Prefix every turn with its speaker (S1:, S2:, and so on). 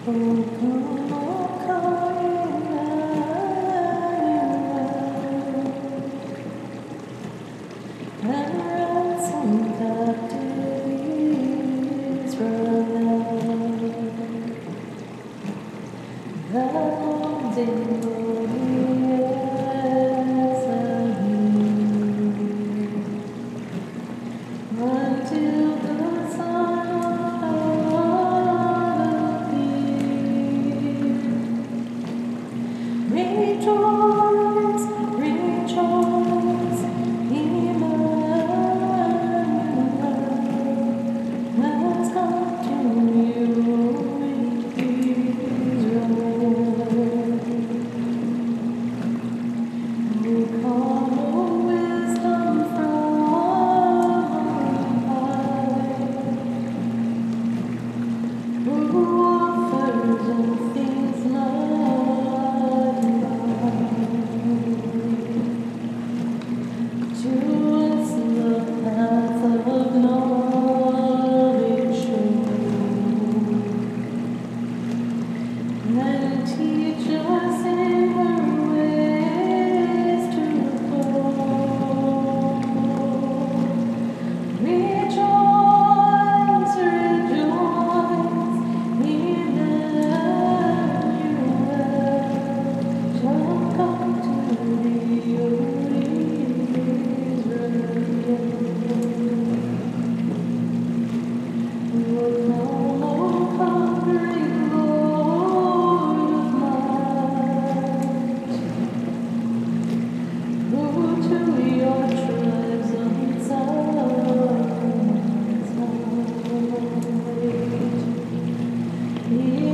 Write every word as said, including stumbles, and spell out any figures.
S1: Oh, come, oh, come, Emmanuel, and ransom captive Israel. The Lord in glory as a until the Son of God appear. Rejoice, rejoice, Emmanuel has come to you in Israel. We call wisdom from high, who offers all things mighty to us the path of knowledge show, and teach us in her ways to go. Rejoice, rejoice, Emmanuel shall come to thee, O Israel. O come, O conquering Lord of might, who to your tribes on Zion's height